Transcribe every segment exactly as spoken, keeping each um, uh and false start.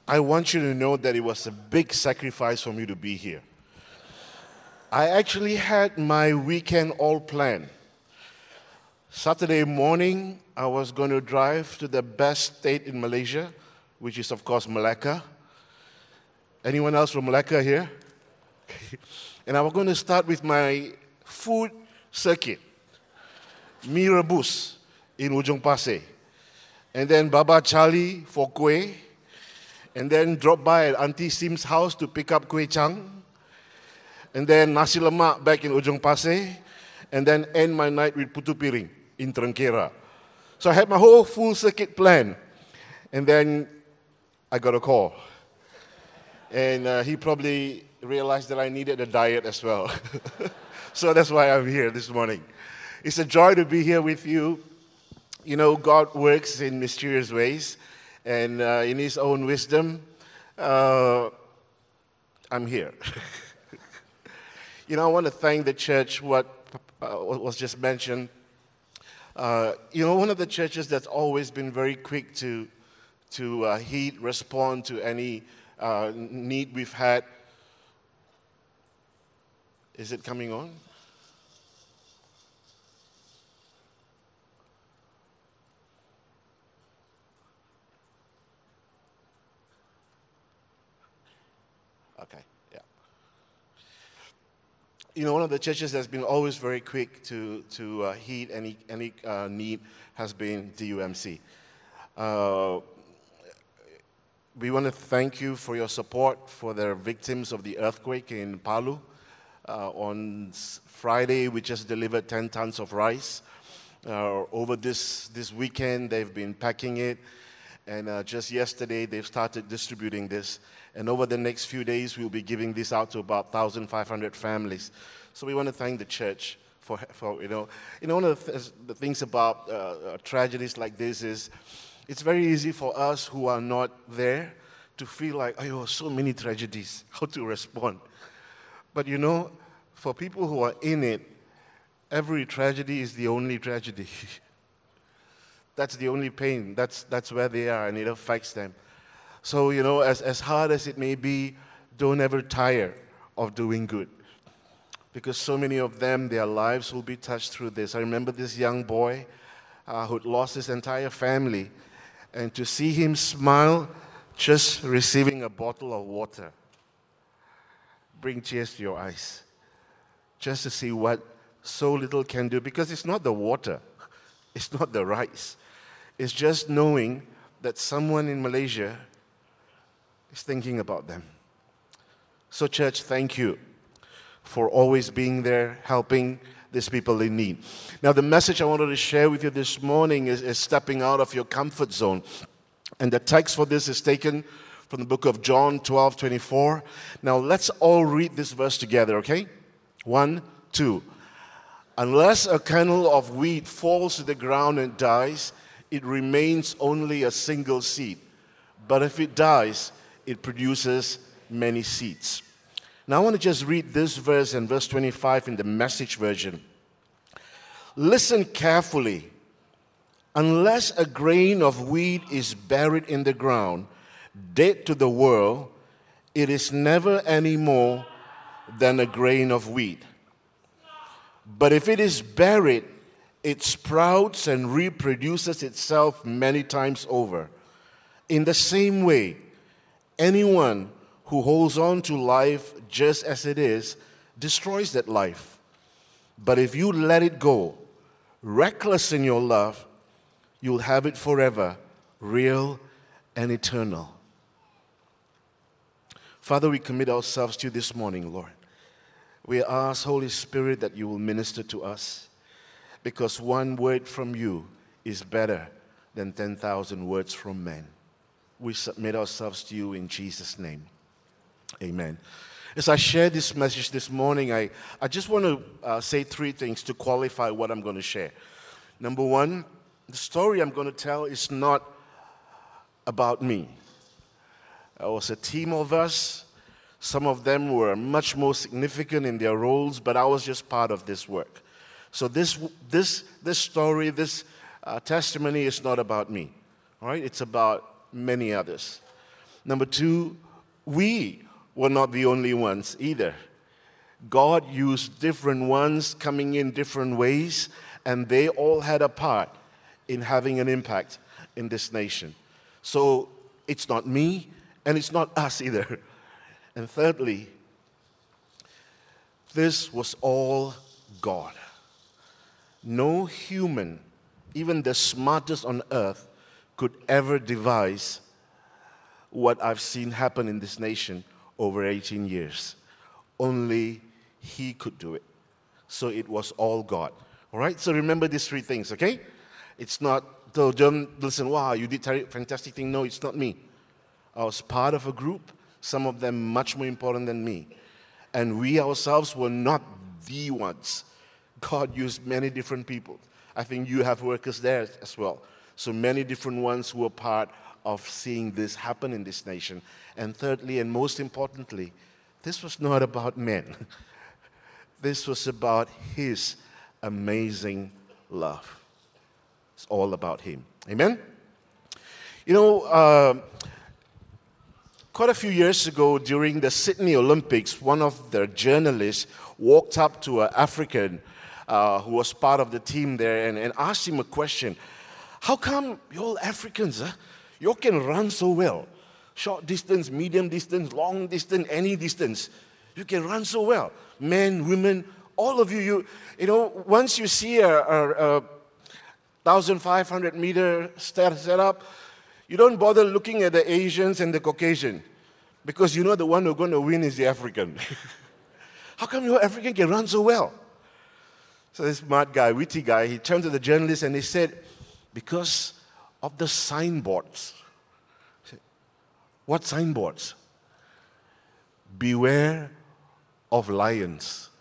I want you to know that it was a big sacrifice for me to be here. I actually had my weekend all planned. Saturday morning, I was going to drive to the best state in Malaysia, which is, of course, Malacca. Anyone else from Malacca here? And I was going to start with my food circuit, Mi Rebus in Ujung Pasir, and then Baba Charlie for kueh, and then drop by at Auntie Sim's house to pick up kueh chang, and then nasi lemak back in Ujung Pasir, and then end my night with putu piring in Trengkera. So I had my whole full circuit plan, and then I got a call. And uh, he probably realized that I needed a diet as well. So that's why I'm here this morning. It's a joy to be here with you. You know, God works in mysterious ways, and uh, in His own wisdom, uh, I'm here. You know, I want to thank the church, what uh, was just mentioned. Uh, you know, one of the churches that's always been very quick to, to uh, heed, respond to any uh, need we've had. Is it coming on? Okay, yeah. You know, one of the churches that's been always very quick to, to uh, heed any, any uh, need has been D U M C. Uh, we want to thank you for your support for the victims of the earthquake in Palu. Uh, on Friday, we just delivered ten tons of rice. Uh, over this, this weekend, they've been packing it. And uh, just yesterday, they've started distributing this. And over the next few days, we'll be giving this out to about one thousand five hundred families. So we want to thank the church for, for you know, you know, one of the, th- the things about uh, tragedies like this is it's very easy for us who are not there to feel like, oh, so many tragedies, how to respond. But you know, for people who are in it, every tragedy is the only tragedy. That's the only pain. That's, that's where they are, and it affects them. So, you know, as, as hard as it may be, don't ever tire of doing good. Because so many of them, their lives will be touched through this. I remember this young boy uh, who'd lost his entire family, and to see him smile just receiving a bottle of water, bring tears to your eyes. Just to see what so little can do. Because it's not the water. It's not the rice. It's just knowing that someone in Malaysia is thinking about them. So church, thank you for always being there, helping these people in need. Now the message I wanted to share with you this morning is, is stepping out of your comfort zone. And the text for this is taken from the book of John twelve twenty-four. Now let's all read this verse together, okay? One, two. Unless a kernel of wheat falls to the ground and dies, it remains only a single seed. But if it dies, it produces many seeds. Now I want to just read this verse and verse twenty-five in the Message version. Listen carefully. Unless a grain of wheat is buried in the ground, dead to the world, it is never any more than a grain of wheat. But if it is buried, it sprouts and reproduces itself many times over. In the same way, anyone who holds on to life just as it is destroys that life. But if you let it go, reckless in your love, you'll have it forever, real and eternal. Father, we commit ourselves to you this morning, Lord. We ask, Holy Spirit, that you will minister to us, because one word from you is better than ten thousand words from men. We submit ourselves to you in Jesus' name. Amen. As I share this message this morning, I, I just want to uh, say three things to qualify what I'm going to share. Number one, the story I'm going to tell is not about me. It was a team of us. Some of them were much more significant in their roles, but I was just part of this work. So this this this story, this uh, testimony is not about me. All right? It's about many others. Number two, we were not the only ones either. God used different ones coming in different ways, and they all had a part in having an impact in this nation. So it's not me, and it's not us either. And thirdly, this was all God. No human, even the smartest on earth, could ever devise what I've seen happen in this nation over eighteen years. Only He could do it. So it was all God. All right? So remember these three things, okay? It's not, so don't listen, wow, you did a fantastic thing. No, it's not me. I was part of a group, some of them much more important than me. And we ourselves were not the ones. God used many different people. I think you have workers there as well. So many different ones who were part of seeing this happen in this nation. And thirdly, and most importantly, this was not about men. This was about His amazing love. It's all about Him. Amen? You know, uh, quite a few years ago during the Sydney Olympics, one of the journalists walked up to an African uh, who was part of the team there and, and asked him a question. How come you all Africans, huh? You all can run so well? Short distance, medium distance, long distance, any distance. You can run so well. Men, women, all of you, you, you know, once you see a, a, a one thousand five hundred meter set up, you don't bother looking at the Asians and the Caucasian because you know the one who's going to win is the African. How come your African can run so well? So this smart guy, witty guy, he turned to the journalist and he said, because of the signboards. Said, what signboards? Beware of lions.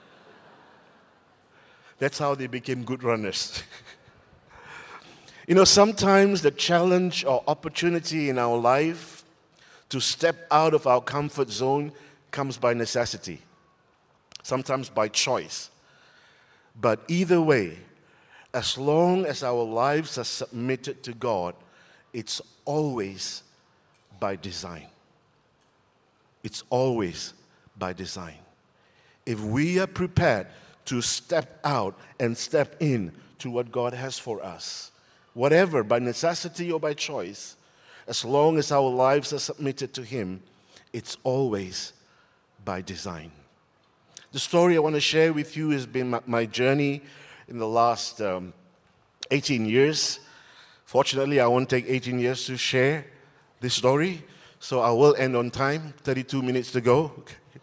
That's how they became good runners. You know, sometimes the challenge or opportunity in our life to step out of our comfort zone comes by necessity, sometimes by choice. But either way, as long as our lives are submitted to God, it's always by design. It's always by design. If we are prepared to step out and step in to what God has for us, whatever, by necessity or by choice, as long as our lives are submitted to Him, it's always by design. The story I want to share with you has been my, my journey in the last um, eighteen years. Fortunately, I won't take eighteen years to share this story, so I will end on time, thirty-two minutes to go.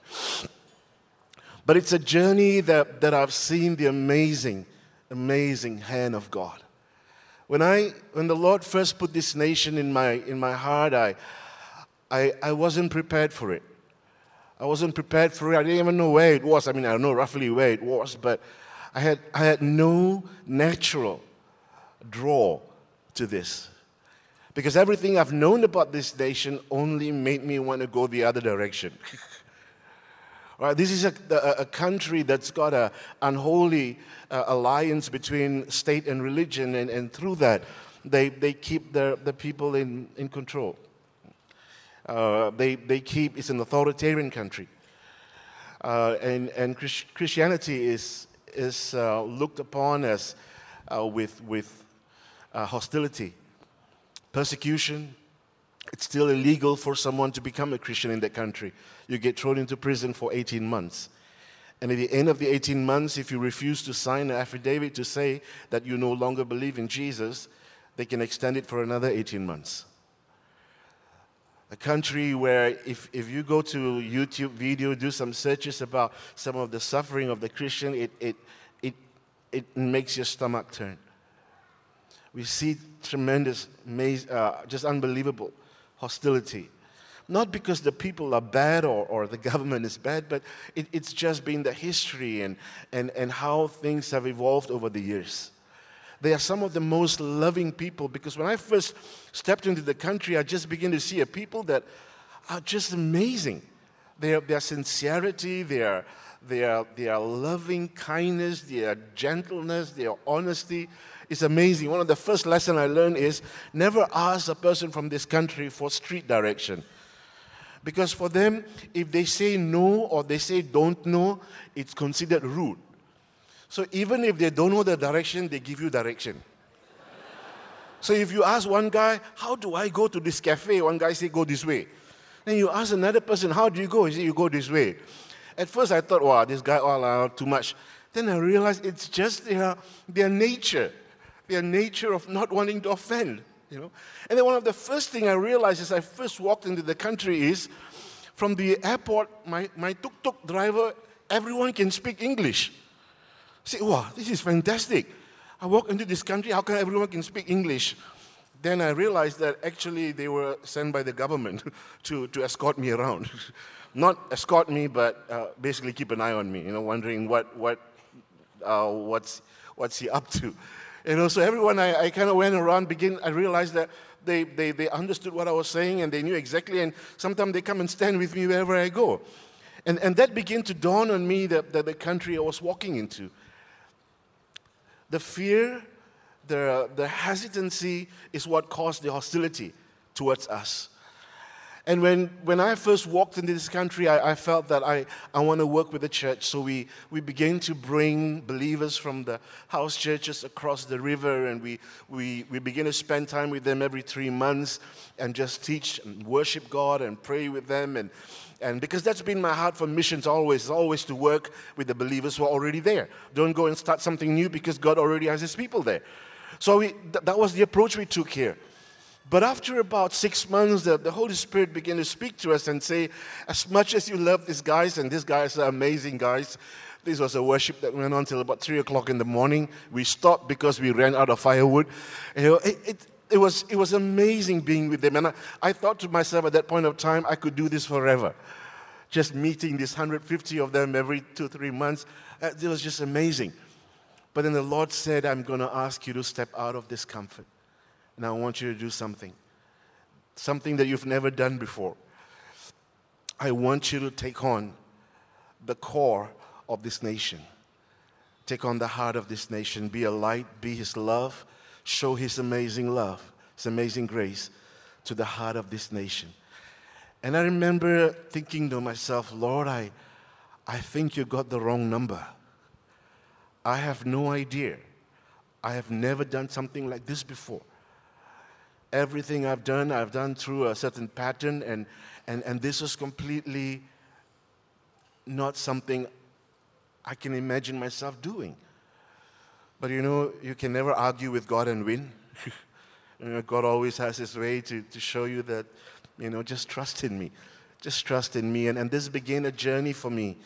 But it's a journey that, that I've seen the amazing, amazing hand of God. When I, when the Lord first put this nation in my, in my heart, I, I, I wasn't prepared for it. I wasn't prepared for it. I didn't even know where it was. I mean, I know roughly where it was, but I had, I had no natural draw to this. Because everything I've known about this nation only made me want to go the other direction. Right, this is a, a, a country that's got an unholy uh, alliance between state and religion, and, and through that, they, they keep the, the people in, in control. Uh, they, they keep, it's an authoritarian country. Uh, and and Christ, Christianity is, is uh, looked upon as uh, with, with uh, hostility, persecution. It's still illegal for someone to become a Christian in that country. You get thrown into prison for eighteen months. And at the end of the eighteen months, if you refuse to sign an affidavit to say that you no longer believe in Jesus, they can extend it for another eighteen months. A country where if, if you go to YouTube video, do some searches about some of the suffering of the Christian, it, it, it, it makes your stomach turn. We see tremendous, uh, just unbelievable hostility. Not because the people are bad or, or the government is bad, but it, it's just been the history and, and, and how things have evolved over the years. They are some of the most loving people, because when I first stepped into the country, I just began to see a people that are just amazing. Their, their sincerity, their, their, their loving kindness, their gentleness, their honesty is amazing. One of the first lessons I learned is never ask a person from this country for street direction. Because for them, if they say no or they say don't know, it's considered rude. So even if they don't know the direction, they give you direction. So if you ask one guy, how do I go to this cafe? One guy say, go this way. Then you ask another person, how do you go? He say, you go this way. At first I thought, wow, this guy all uh, too much. Then I realized it's just their, their nature, their nature of not wanting to offend. You know? And then one of the first things I realized as I first walked into the country is, from the airport, my, my tuk-tuk driver, everyone can speak English. I say, wow, this is fantastic. I walk into this country, how come everyone can speak English? Then I realized that actually they were sent by the government to, to escort me around. Not escort me, but uh, basically keep an eye on me, you know, wondering what, what, uh, what's, what's he up to. You know, so everyone I, I kind of went around, begin, I realized that they, they, they understood what I was saying and they knew exactly, and sometimes they come and stand with me wherever I go. And, and that began to dawn on me that, that the country I was walking into. The fear, the, the hesitancy is what caused the hostility towards us. And when, when I first walked into this country, I, I felt that I, I want to work with the church. So we, we began to bring believers from the house churches across the river, and we, we, we began to spend time with them every three months and just teach and worship God and pray with them. And, and because that's been my heart for missions always, always to work with the believers who are already there. Don't go and start something new because God already has His people there. So we, th- that was the approach we took here. But after about six months, the, the Holy Spirit began to speak to us and say, as much as you love these guys, and these guys are amazing guys, this was a worship that went on till about three o'clock in the morning. We stopped because we ran out of firewood. You know, it, it, it, was, it was amazing being with them. And I, I thought to myself at that point of time, I could do this forever. Just meeting these one hundred fifty of them every two, three months, uh, it was just amazing. But then the Lord said, I'm going to ask you to step out of this comfort. And I want you to do something, something that you've never done before. I want you to take on the core of this nation. Take on the heart of this nation. Be a light, be His love. Show His amazing love, His amazing grace to the heart of this nation. And I remember thinking to myself, Lord, I, I think you got the wrong number. I have no idea. I have never done something like this before. Everything I've done, I've done through a certain pattern, and, and, and this was completely not something I can imagine myself doing. But you know, you can never argue with God and win. You know, God always has His way to, to show you that, you know, just trust in me. Just trust in me. And, and this began a journey for me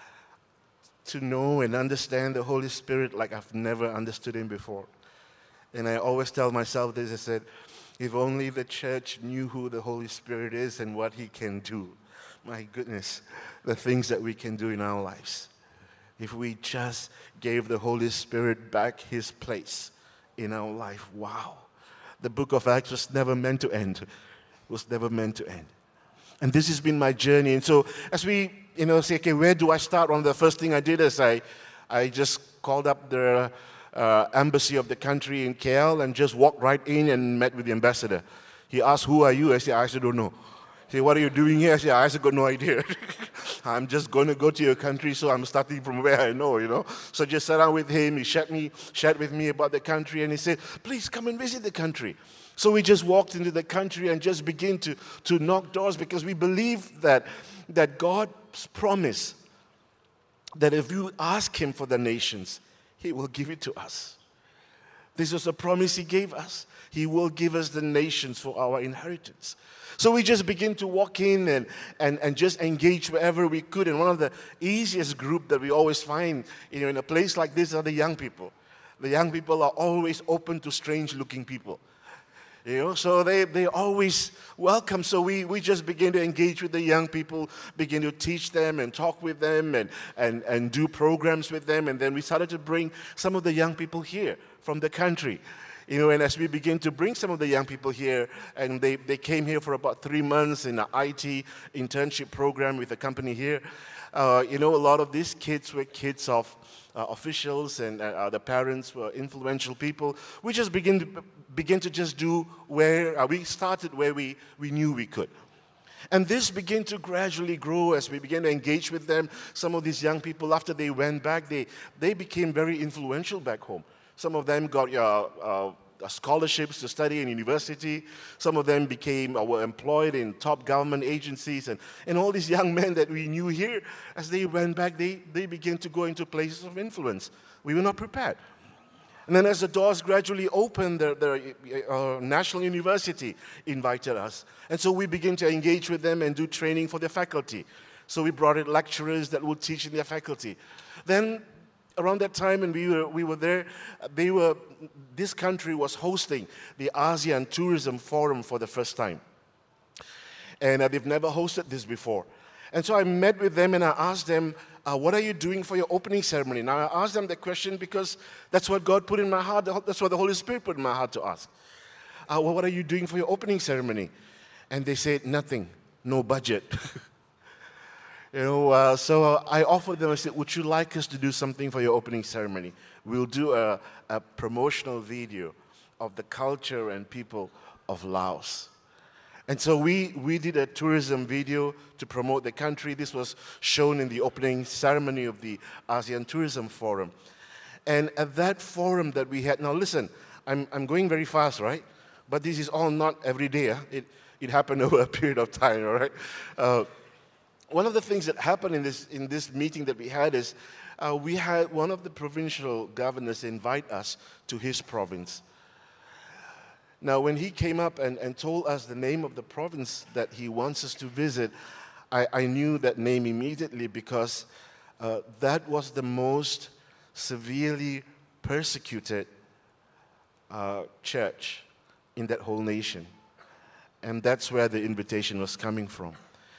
to know and understand the Holy Spirit like I've never understood Him before. And I always tell myself this, I said, if only the church knew who the Holy Spirit is and what He can do. My goodness, the things that we can do in our lives. If we just gave the Holy Spirit back His place in our life, wow. The book of Acts was never meant to end. It was never meant to end. And this has been my journey. And so as we, you know, say, okay, where do I start? One of the first thing I did is I, I just called up the Uh, embassy of the country in K L and just walked right in and met with the ambassador. He asked, who are you? I said, I said, don't know. He said, what are you doing here? I said, I said, got no idea. I'm just going to go to your country, so I'm starting from where I know, you know. So just sat down with him. He shared, me, shared with me about the country, and he said, please come and visit the country. So we just walked into the country and just began to, to knock doors, because we believe that, that God's promise, that if you ask Him for the nations, He will give it to us. This was a promise He gave us. He will give us the nations for our inheritance. So we just begin to walk in and, and, and just engage wherever we could. And one of the easiest group that we always find, you know, in a place like this are the young people. The young people are always open to strange-looking people. You know, so they, they always welcome. So we, we just begin to engage with the young people, begin to teach them and talk with them and, and, and do programs with them. And then we started to bring some of the young people here from the country. You know, and as we begin to bring some of the young people here, and they, they came here for about three months in an I T internship program with a company here. Uh, you know, a lot of these kids were kids of uh, officials, and uh, the parents were influential people. We just begin to begin to just do where uh, we started where we, we knew we could. And this began to gradually grow as we began to engage with them. Some of these young people, after they went back, they, they became very influential back home. Some of them got uh, uh, scholarships to study in university. Some of them became uh, were employed in top government agencies. And, and all these young men that we knew here, as they went back, they, they began to go into places of influence. We were not prepared. And then as the doors gradually opened, the, the uh, National University invited us. And so we began to engage with them and do training for their faculty. So we brought in lecturers that would teach in their faculty. Then around that time, and we were, we were there, they were, this country was hosting the ASEAN Tourism Forum for the first time. And uh, they've never hosted this before. And so I met with them and I asked them, uh, what are you doing for your opening ceremony? Now I asked them that question because that's what God put in my heart, that's what the Holy Spirit put in my heart to ask. Uh, well, what are you doing for your opening ceremony? And they said, nothing, no budget. You know, uh, so uh, I offered them, I said, would you like us to do something for your opening ceremony? We'll do a, a promotional video of the culture and people of Laos. And so we, we did a tourism video to promote the country. This was shown in the opening ceremony of the ASEAN Tourism Forum. And at that forum that we had, now listen, I'm, I'm going very fast, right? But this is all not every day. Huh? It, it happened over a period of time, all right? Uh, one of the things that happened in this, in this meeting that we had is uh, we had one of the provincial governors invite us to his province. Now, when he came up and, and told us the name of the province that he wants us to visit, I, I knew that name immediately because uh, that was the most severely persecuted uh, church in that whole nation. And that's where the invitation was coming from.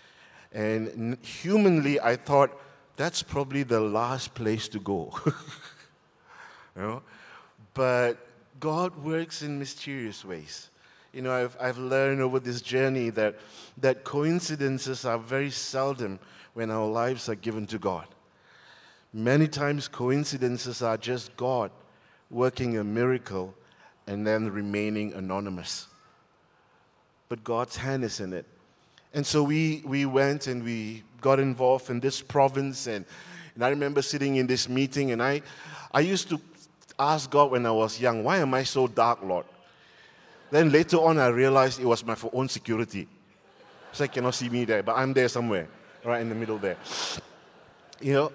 And humanly, I thought, that's probably the last place to go. You know? But God works in mysterious ways. You know, I've, I've learned over this journey that, that coincidences are very seldom when our lives are given to God. Many times coincidences are just God working a miracle and then remaining anonymous. But God's hand is in it. And so we, we went and we got involved in this province. And, and I remember sitting in this meeting and I, I used to asked God when I was young, why am I so dark, Lord? Then later on, I realized it was my own security. So I cannot see me there, but I'm there somewhere, right in the middle there. You know,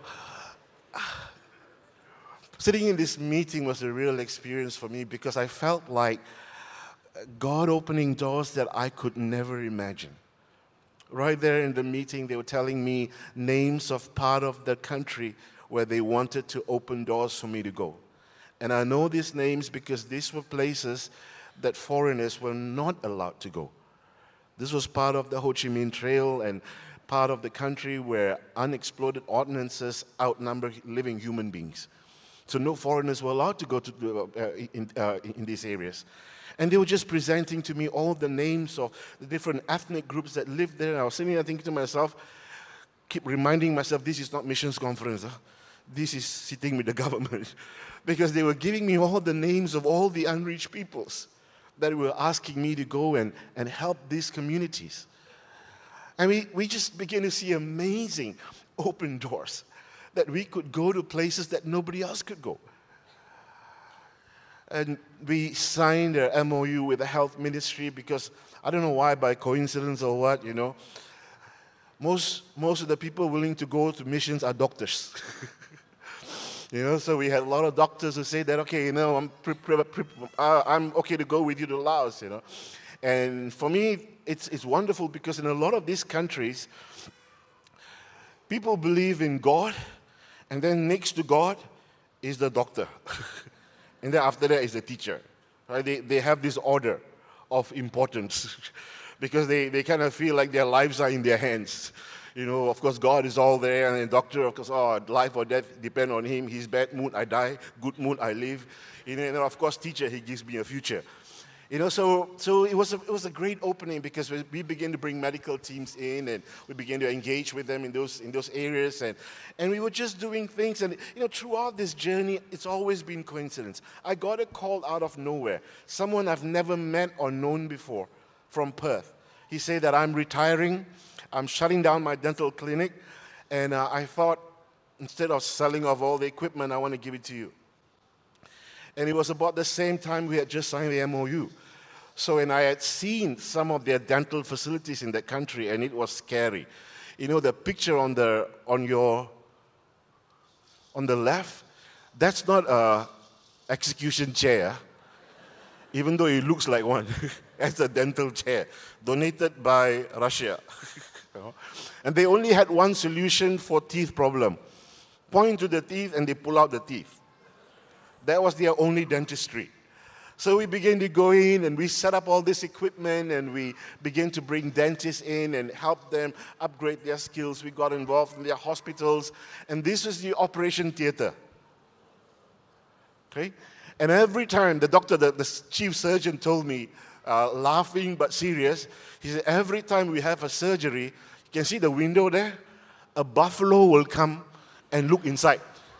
sitting in this meeting was a real experience for me because I felt like God opening doors that I could never imagine. Right there in the meeting, they were telling me names of part of the country where they wanted to open doors for me to go. And I know these names because these were places that foreigners were not allowed to go. This was part of the Ho Chi Minh Trail and part of the country where unexploded ordnances outnumber living human beings. So no foreigners were allowed to go to uh, in, uh, in these areas. And they were just presenting to me all the names of the different ethnic groups that lived there. And I was sitting there thinking to myself, keep reminding myself, this is not missions conference. Huh? This is sitting with the government. Because they were giving me all the names of all the unreached peoples that were asking me to go and, and help these communities. And we, we just began to see amazing open doors, that we could go to places that nobody else could go. And we signed an M O U with the health ministry because, I don't know why, by coincidence or what, you know, most, most of the people willing to go to missions are doctors. You know, so we had a lot of doctors who say that, okay, you know, I'm, pre- pre- pre- uh, I'm okay to go with you to Laos, you know. And for me, it's, it's wonderful because in a lot of these countries, people believe in God, and then next to God is the doctor. And then after that is the teacher. Right? They, they have this order of importance because they, they kind of feel like their lives are in their hands. You know, of course, God is all there, and the doctor, of course, oh, life or death depend on him. He's bad mood, I die. Good mood, I live. You know, and of course, teacher, he gives me a future. You know, so so it was a, it was a great opening because we, we began to bring medical teams in, and we began to engage with them in those in those areas, and and we were just doing things. And you know, throughout this journey, it's always been coincidence. I got a call out of nowhere, someone I've never met or known before, from Perth. He said that I'm retiring, I'm shutting down my dental clinic, and uh, I thought instead of selling off all the equipment, I want to give it to you. And it was about the same time we had just signed the M O U. So, and I had seen some of their dental facilities in that country, and it was scary. You know, the picture on the on your on the left, that's not a execution chair, even though it looks like one. That's a dental chair, donated by Russia. You know? And they only had one solution for teeth problem. Point to the teeth and they pull out the teeth. That was their only dentistry. So we began to go in and we set up all this equipment and we began to bring dentists in and help them upgrade their skills. We got involved in their hospitals, and this was the operation theater. Okay? And every time the doctor, the, the chief surgeon told me, uh, laughing but serious, he said, every time we have a surgery, you can see the window there, a buffalo will come and look inside.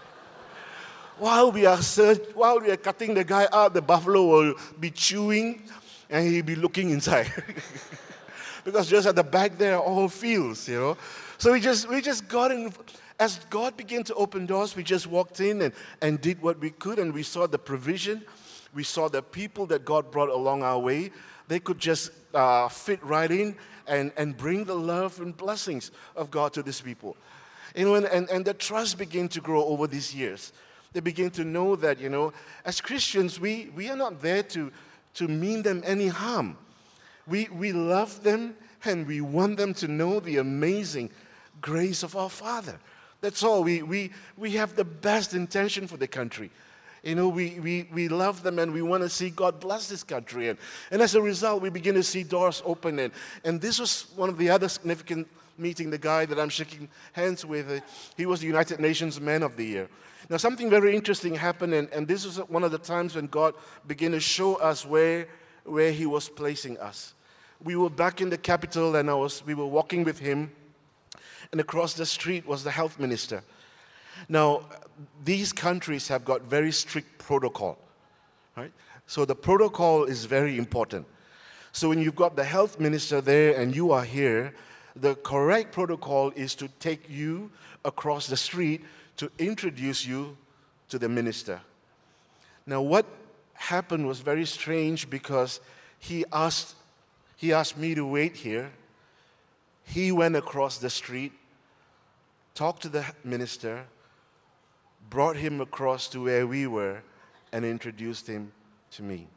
While we are surg- while we are cutting the guy out, the buffalo will be chewing and he'll be looking inside. Because just at the back there are all fields, you know. So we just we just got in. As God began to open doors, we just walked in and, and did what we could, and we saw the provision. We saw the people that God brought along our way. They could just uh, fit right in and, and bring the love and blessings of God to these people. You know, and, and, and the trust began to grow over these years. They begin to know that, you know, as Christians, we, we are not there to, to mean them any harm. We, we love them and we want them to know the amazing grace of our Father. That's all. We, we, we have the best intention for the country. You know, we, we, we love them and we want to see God bless this country. And, and as a result, we begin to see doors open. And, and this was one of the other significant meeting, the guy that I'm shaking hands with. Uh, he was the United Nations Man of the Year. Now, something very interesting happened, and, and this was one of the times when God began to show us where, where He was placing us. We were back in the capital, and I was, we were walking with him, and across the street was the health minister. Now, these countries have got very strict protocol, right? So the protocol is very important. So when you've got the health minister there and you are here, the correct protocol is to take you across the street to introduce you to the minister. Now, what happened was very strange because he asked, he asked me to wait here. He went across the street, talked to the minister, brought him across to where we were, and introduced him to me.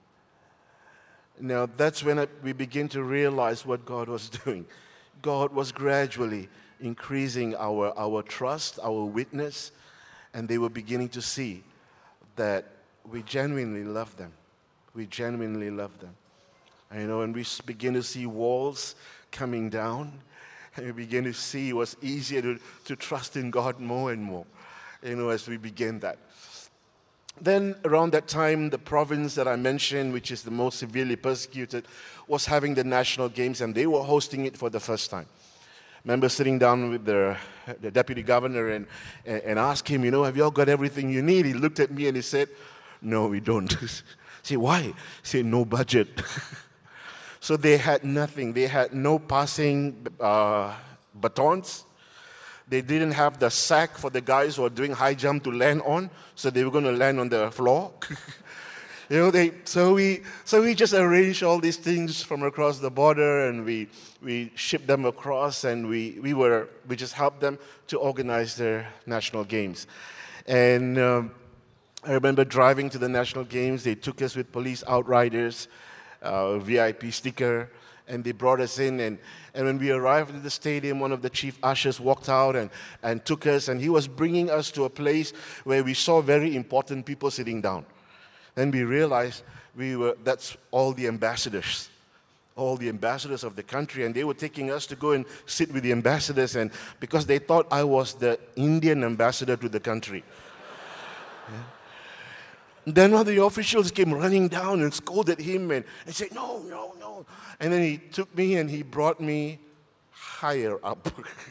Now, that's when we begin to realize what God was doing. God was gradually increasing our, our trust, our witness, and they were beginning to see that we genuinely love them. We genuinely love them. And, you know, and we begin to see walls coming down, and we begin to see it was easier to, to trust in God more and more, you know, as we begin that. Then around that time, the province that I mentioned, which is the most severely persecuted, was having the national games, and they were hosting it for the first time. I remember sitting down with the, the deputy governor and, and, and asked him, you know, have you all got everything you need? He looked at me and he said, no, we don't. I said, why? He said, no budget. So they had nothing. They had no passing uh, batons. They didn't have the sack for the guys who are doing high jump to land on, so they were going to land on the floor. You know, they so we so we just arranged all these things from across the border, and we we shipped them across, and we we were we just helped them to organize their national games. And um, I remember driving to the national games. They took us with police outriders, uh, V I P sticker, and they brought us in. And, and when we arrived at the stadium, one of the chief ushers walked out and, and took us, and he was bringing us to a place where we saw very important people sitting down. Then we realized we were that's all the ambassadors, all the ambassadors of the country, and they were taking us to go and sit with the ambassadors, and because they thought I was the Indian ambassador to the country. Yeah. Then one of the officials came running down and scolded him and, and said, no, no, no. And then he took me and he brought me higher up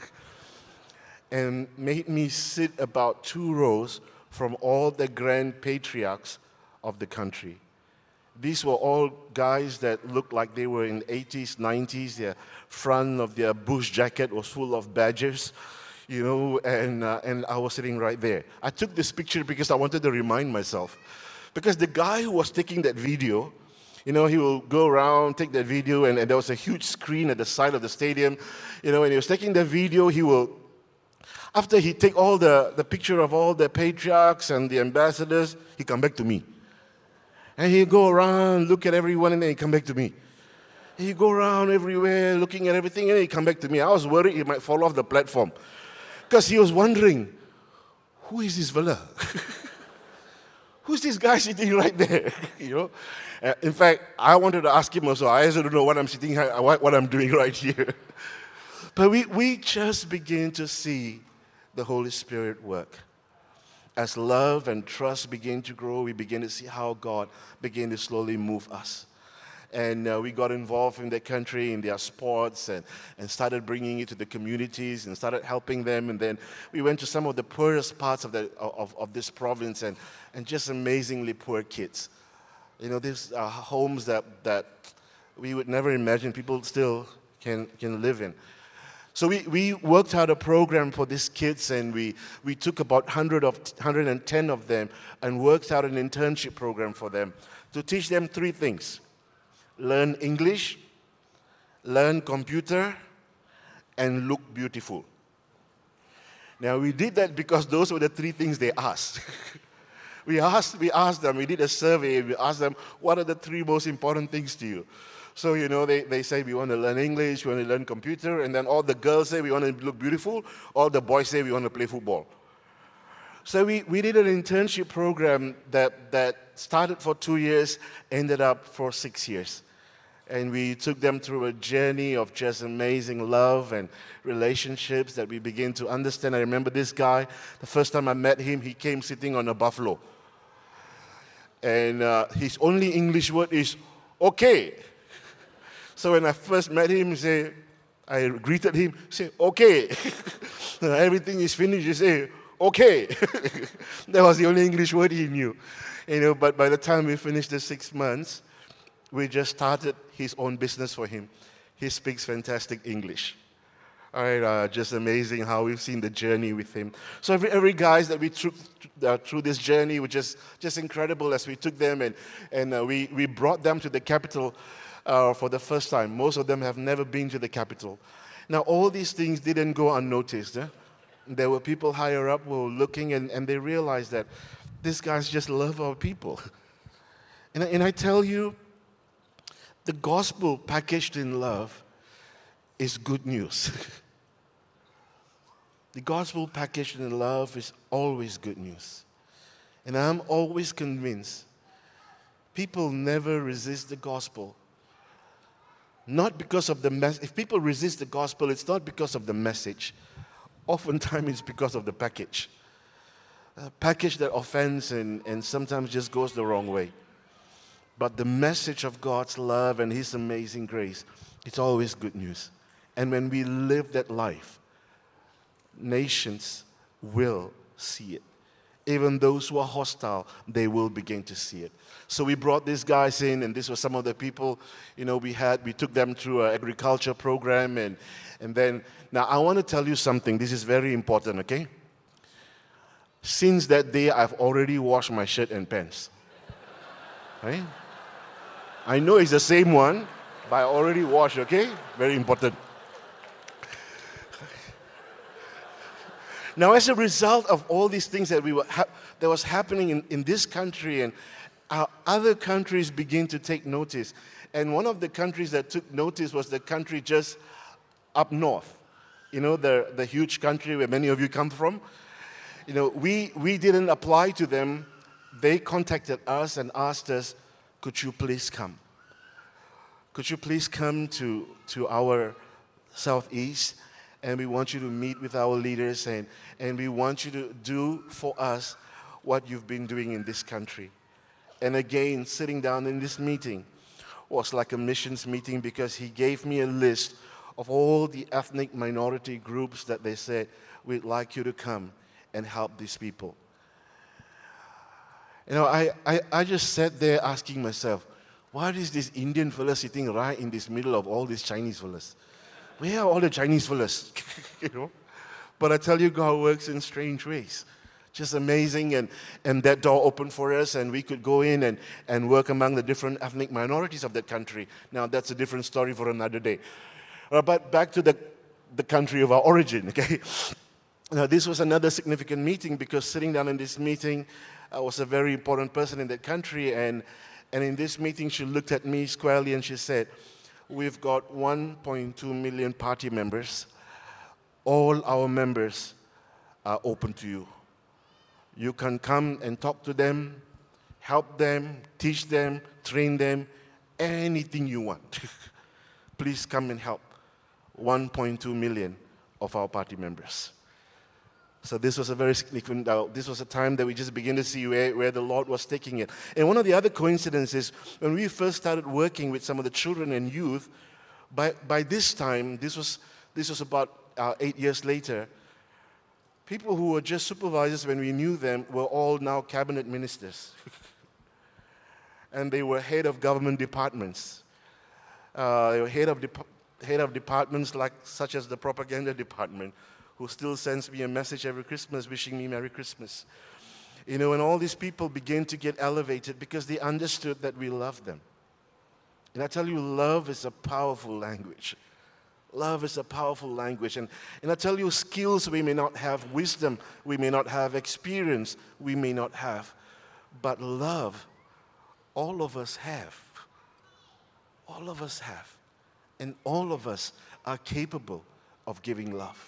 and made me sit about two rows from all the grand patriarchs of the country. These were all guys that looked like they were in eighties, nineties. Their front of their bush jacket was full of badges, you know, and, uh, and I was sitting right there. I took this picture because I wanted to remind myself. Because the guy who was taking that video, you know, he will go around, take that video, and, and there was a huge screen at the side of the stadium, you know, and he was taking the video, he will, after he take all the, the picture of all the patriarchs and the ambassadors, he come back to me. And he'd go around, look at everyone, and then he'd come back to me. He'd go around everywhere, looking at everything, and then he'd come back to me. I was worried he might fall off the platform. Because he was wondering, who is this fella? Who's this guy sitting right there? You know. Uh, in fact, I wanted to ask him also. I also don't know what I'm sitting here, what, what I'm doing right here. But we, we just begin to see the Holy Spirit work. As love and trust begin to grow, we begin to see how God began to slowly move us. And uh, we got involved in the country, in their sports, and, and started bringing it to the communities and started helping them. And then we went to some of the poorest parts of, the, of, of this province and, and just amazingly poor kids. You know, these are homes that, that we would never imagine people still can, can live in. So we, we worked out a program for these kids, and we, we took about one hundred of, one hundred ten of them and worked out an internship program for them to teach them three things. Learn English, learn computer, and look beautiful. Now, we did that because those were the three things they asked. we, asked we asked them, we did a survey, and we asked them, what are the three most important things to you? So, you know, they, they say we want to learn English, we want to learn computer, and then all the girls say we want to look beautiful, all the boys say we want to play football. So we, we did an internship program that, that started for two years, ended up for six years. And we took them through a journey of just amazing love and relationships that we began to understand. I remember this guy, the first time I met him, he came sitting on a buffalo. And uh, his only English word is, okay. So when I first met him, he said, I greeted him, say, okay. Everything is finished, he said, okay. That was the only English word he knew. You know, but by the time we finished the six months, we just started his own business for him. He speaks fantastic English. All right, uh, just amazing how we've seen the journey with him. So every, every guys that we took uh, through this journey was just, just incredible as we took them and, and uh, we, we brought them to the capital uh, for the first time. Most of them have never been to the capital. Now, all these things didn't go unnoticed. Eh? There were people higher up who were looking, and, and they realized that these guys just love our people. And, and I tell you, the gospel packaged in love is good news. The gospel packaged in love is always good news. And I'm always convinced people never resist the gospel. Not because of the message. If people resist the gospel, it's not because of the message. Oftentimes it's because of the package. A package that offends and, and sometimes just goes the wrong way. But the message of God's love and His amazing grace, it's always good news. And when we live that life, nations will see it. Even those who are hostile, they will begin to see it. So we brought these guys in, and these were some of the people, you know, we had. We took them through an agriculture program, and, and then, now I want to tell you something. This is very important, okay? Since that day, I've already washed my shirt and pants. Right? I know it's the same one, but I already washed, okay? Very important. Now, as a result of all these things that we were ha- that was happening in, in this country, and our other countries begin to take notice. And one of the countries that took notice was the country just up north. You know, the, the huge country where many of you come from. You know, we, we didn't apply to them. They contacted us and asked us, could you please come? Could you please come to, to our southeast, and we want you to meet with our leaders, and, and we want you to do for us what you've been doing in this country. And again, sitting down in this meeting was like a missions meeting, because he gave me a list of all the ethnic minority groups that they said, we'd like you to come and help these people. You know, I, I, I just sat there asking myself, Why is this Indian fella sitting right in this middle of all these Chinese fellas? Where are all the Chinese fellas? You know? But I tell you, God works in strange ways. Just amazing. And, and that door opened for us, and we could go in and, and work among the different ethnic minorities of that country. Now, that's a different story for another day. Uh, but back to the, the country of our origin, okay? Now, this was another significant meeting, because sitting down in this meeting, I was a very important person in that country, and, and in this meeting, she looked at me squarely and she said, we've got one point two million party members. All our members are open to you. You can come and talk to them, help them, teach them, train them, anything you want. Please come and help one point two million of our party members. So this was a very significant, uh, this was a time that we just began to see where, where the Lord was taking it. And one of the other coincidences, when we first started working with some of the children and youth, by, by this time, this was, this was about uh, eight years later, people who were just supervisors when we knew them were all now cabinet ministers. And they were head of government departments. Uh, they were head of, dep head of departments like, such as the propaganda department, who still sends me a message every Christmas wishing me Merry Christmas. You know, and all these people began to get elevated because they understood that we love them. And I tell you, love is a powerful language. Love is a powerful language. And, and I tell you, skills we may not have, wisdom we may not have, experience we may not have, but love, all of us have. All of us have. And all of us are capable of giving love.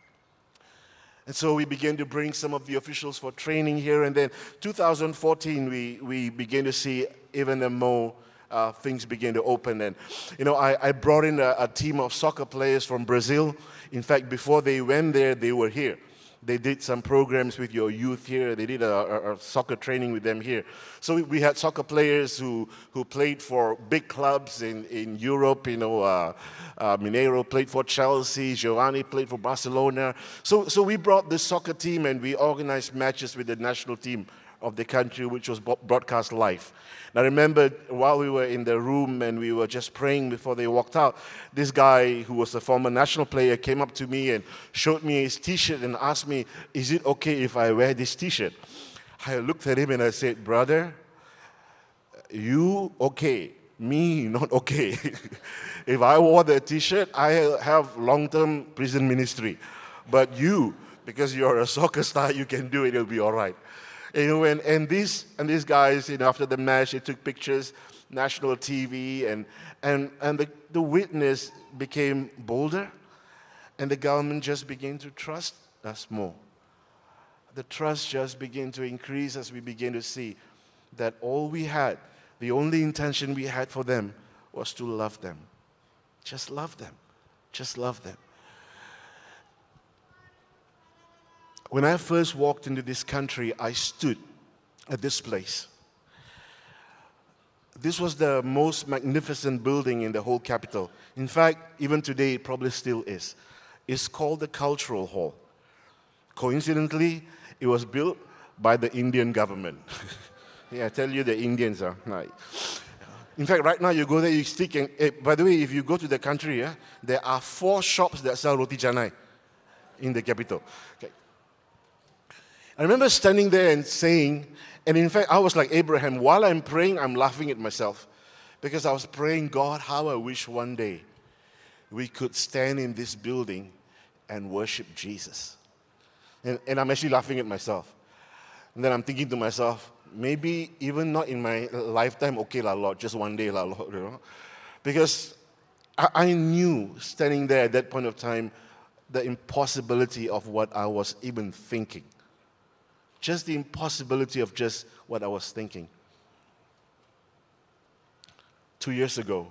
And so we began to bring some of the officials for training here. And then two thousand fourteen, we, we began to see even more uh, things begin to open. And, you know, I, I brought in a, a team of soccer players from Brazil. In fact, before they went there, they were here. They did some programs with your youth here. They did a, a, a soccer training with them here. So we, we had soccer players who, who played for big clubs in, in Europe. You know, uh, uh, Mineiro played for Chelsea. Giovanni played for Barcelona. So, so we brought this soccer team and we organized matches with the national team of the country, which was broadcast live. Now, I remember while we were in the room and we were just praying before they walked out, this guy who was a former national player came up to me and showed me his T-shirt and asked me, is it okay if I wear this T-shirt? I looked at him and I said, brother, you okay, me not okay. If I wore the T-shirt, I have long-term prison ministry. But you, because you're a soccer star, you can do it, it'll be all right. You know, and, and, these, and these guys, you know, after the match, they took pictures, national T V, and, and, and the, the witness became bolder, and the government just began to trust us more. The trust just began to increase as we began to see that all we had, the only intention we had for them was to love them. Just love them. Just love them. When I first walked into this country, I stood at this place. This was the most magnificent building in the whole capital. In fact, even today, it probably still is. It's called the Cultural Hall. Coincidentally, it was built by the Indian government. Yeah, I tell you, the Indians are nice. In fact, right now, you go there, you stick, and eh, by the way, if you go to the country, yeah, there are four shops that sell roti canai in the capital. Okay. I remember standing there and saying, and in fact, I was like Abraham. While I'm praying, I'm laughing at myself because I was praying, God, how I wish one day we could stand in this building and worship Jesus. And, and I'm actually laughing at myself. And then I'm thinking to myself, maybe even not in my lifetime, okay, la Lord, just one day, la Lord, you know. Because I, I knew standing there at that point of time the impossibility of what I was even thinking. Just the impossibility of just what I was thinking. Two years ago,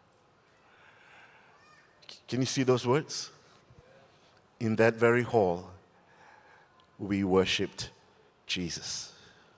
can you see those words? In that very hall, we worshipped Jesus.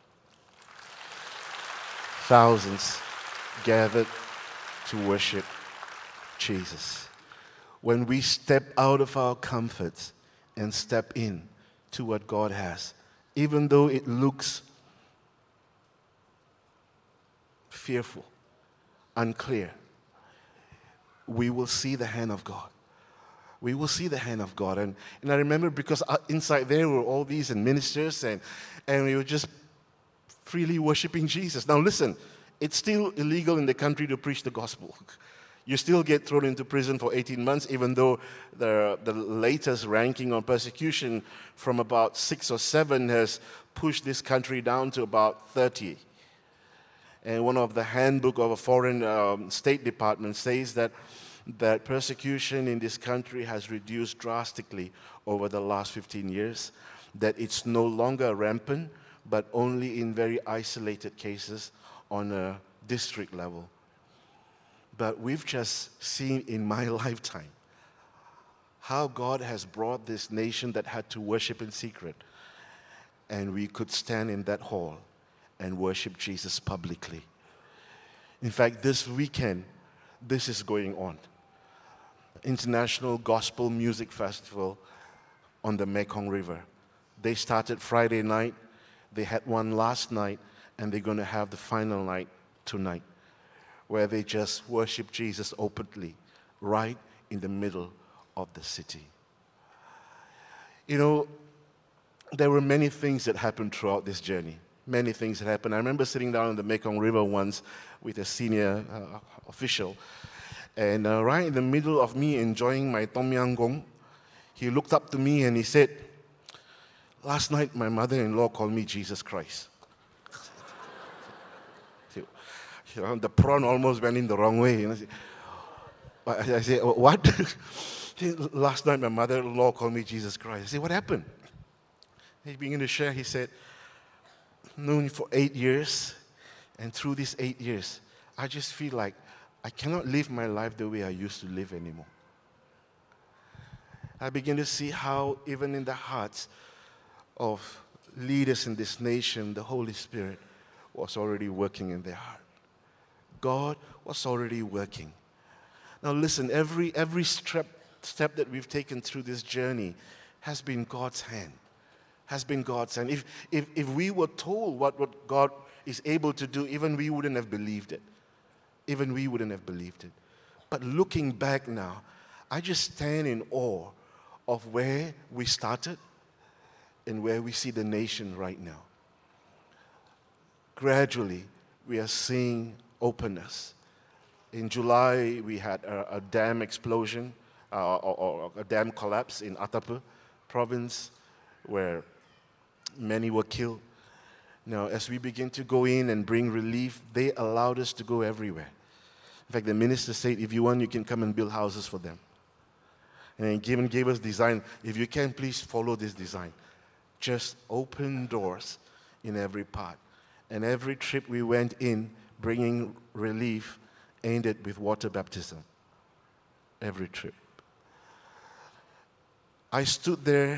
Thousands gathered to worship Jesus. When we step out of our comforts and step in to what God has, even though it looks fearful, unclear, we will see the hand of God. We will see the hand of God. And, and I remember because inside there were all these ministers, and, and we were just freely worshiping Jesus. Now listen, it's still illegal in the country to preach the gospel. You still get thrown into prison for eighteen months, even though the, the latest ranking on persecution from about six or seven has pushed this country down to about thirty. And one of the handbook of a foreign um, State Department says that, that persecution in this country has reduced drastically over the last fifteen years, that it's no longer rampant, but only in very isolated cases on a district level. But we've just seen in my lifetime how God has brought this nation that had to worship in secret, and we could stand in that hall and worship Jesus publicly. In fact, this weekend, this is going on. International Gospel Music Festival on the Mekong River. They started Friday night, they had one last night, and they're going to have the final night tonight, where they just worship Jesus openly, right in the middle of the city. You know, there were many things that happened throughout this journey. Many things that happened. I remember sitting down on the Mekong River once with a senior uh, official, and uh, right in the middle of me enjoying my Tom Yam Goong, he looked up to me and he said, "Last night my mother-in-law called me Jesus Christ." You know, the prawn almost went in the wrong way. You know. I said, "What?" "Last night my mother-in-law called me Jesus Christ." I said, "What happened?" He began to share. He said, "Known for eight years, and through these eight years, I just feel like I cannot live my life the way I used to live anymore." I began to see how even in the hearts of leaders in this nation, the Holy Spirit was already working in their heart. God was already working. Now listen, every, every step, step that we've taken through this journey has been God's hand. Has been God's hand. If, if, if we were told what, what God is able to do, even we wouldn't have believed it. Even we wouldn't have believed it. But looking back now, I just stand in awe of where we started and where we see the nation right now. Gradually, we are seeing openness. In July, we had a, a dam explosion, uh, or, or a dam collapse in Atapu province, where many were killed. Now, as we begin to go in and bring relief, they allowed us to go everywhere. In fact, the minister said, "If you want, you can come and build houses for them." And he even gave us design. "If you can, please follow this design." Just open doors in every part. And every trip we went in, bringing relief, ended with water baptism. Every trip. I stood there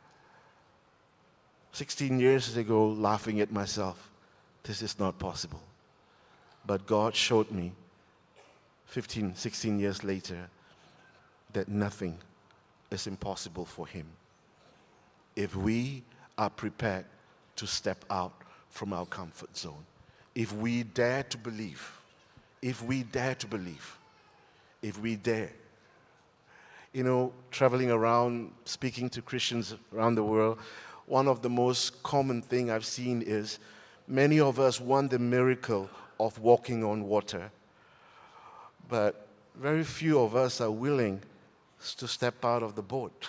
sixteen years ago laughing at myself. This is not possible. But God showed me fifteen, sixteen years later that nothing is impossible for Him if we are prepared to step out from our comfort zone. If we dare to believe, if we dare to believe, if we dare. You know, traveling around, speaking to Christians around the world, one of the most common thing I've seen is many of us want the miracle of walking on water, but very few of us are willing to step out of the boat.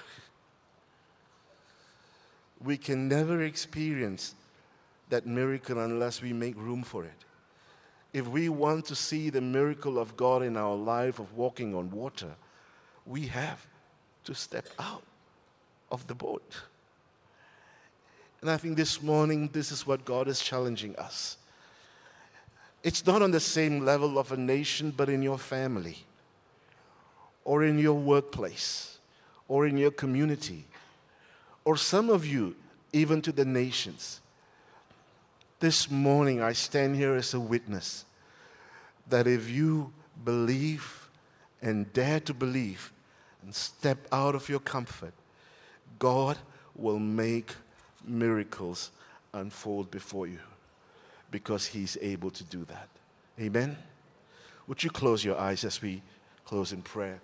We can never experience that miracle unless we make room for it. If we want to see the miracle of God in our life of walking on water, we have to step out of the boat. And I think this morning, this is what God is challenging us. It's not on the same level of a nation, but in your family, or in your workplace, or in your community, or some of you, even to the nations. This morning, I stand here as a witness that if you believe and dare to believe and step out of your comfort, God will make miracles unfold before you because He's able to do that. Amen? Would you close your eyes as we close in prayer?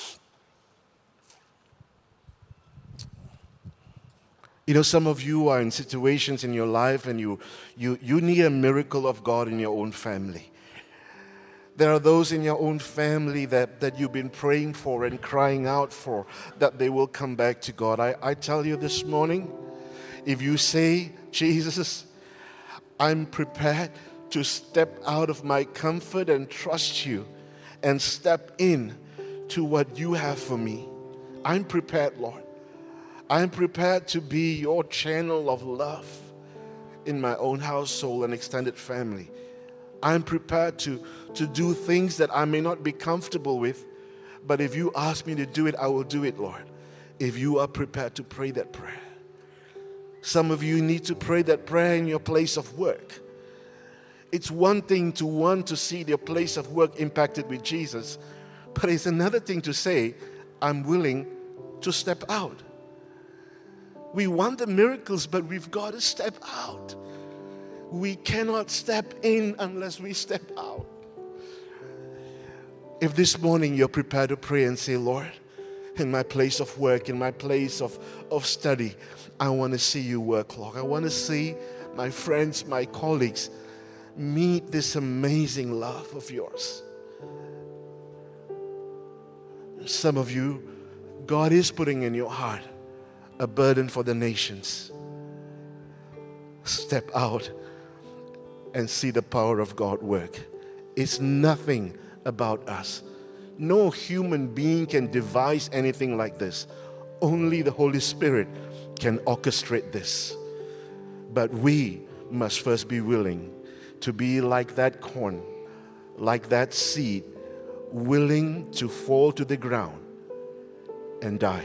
You know, some of you are in situations in your life and you, you, you need a miracle of God in your own family. There are those in your own family that, that you've been praying for and crying out for, that they will come back to God. I, I tell you this morning, if you say, Jesus, I'm prepared to step out of my comfort and trust you and step in to what you have for me. I'm prepared, Lord. I'm prepared to be your channel of love in my own household and extended family. I'm prepared to, to do things that I may not be comfortable with, but if you ask me to do it, I will do it, Lord. If you are prepared to pray that prayer. Some of you need to pray that prayer in your place of work. It's one thing to want to see your place of work impacted with Jesus, but it's another thing to say, I'm willing to step out. We want the miracles, but we've got to step out. We cannot step in unless we step out. If this morning you're prepared to pray and say, Lord, in my place of work, in my place of, of study, I want to see you work, Lord. I want to see my friends, my colleagues meet this amazing love of yours. Some of you, God is putting in your heart a burden for the nations. Step out and see the power of God work. It's nothing about us. No human being can devise anything like this. Only the Holy Spirit can orchestrate this. But we must first be willing to be like that corn, like that seed, willing to fall to the ground and die.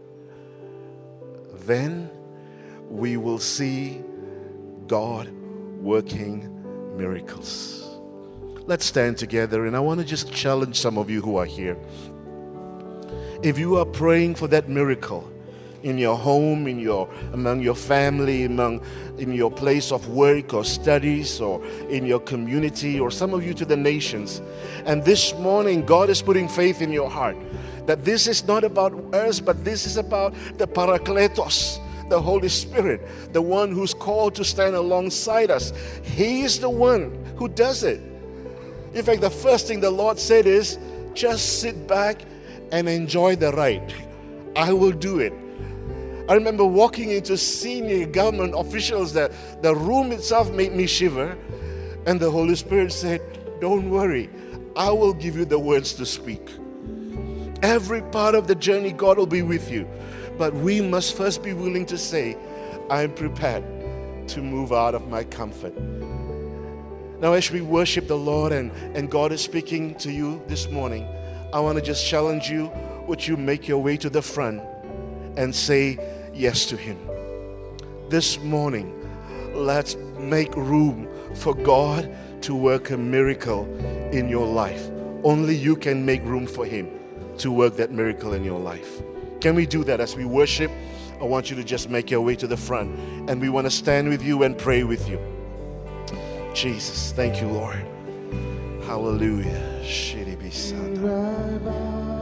Then we will see God working miracles. Let's stand together, and I want to just challenge some of you who are here. If you are praying for that miracle in your home, in your among your family, among in your place of work or studies, or in your community, or some of you to the nations, and this morning God is putting faith in your heart that this is not about us, but this is about the Parakletos, the Holy Spirit, the one who's called to stand alongside us. He is the one who does it. In fact, the first thing the Lord said is, just sit back and enjoy the ride. I will do it. I remember walking into senior government officials, that the room itself made me shiver, and the Holy Spirit said, don't worry, I will give you the words to speak. Every part of the journey, God will be with you. But we must first be willing to say, I'm prepared to move out of my comfort. Now, as we worship the Lord and, and God is speaking to you this morning, I want to just challenge you, would you make your way to the front and say yes to Him? This morning, let's make room for God to work a miracle in your life. Only you can make room for Him to work that miracle in your life. Can we do that as we worship? I want you to just make your way to the front, and we want to stand with you and pray with you. Jesus, thank you, Lord. Hallelujah.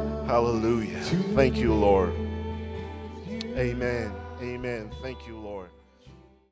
Hallelujah. Thank you, Lord. Amen. Amen. Thank you, Lord.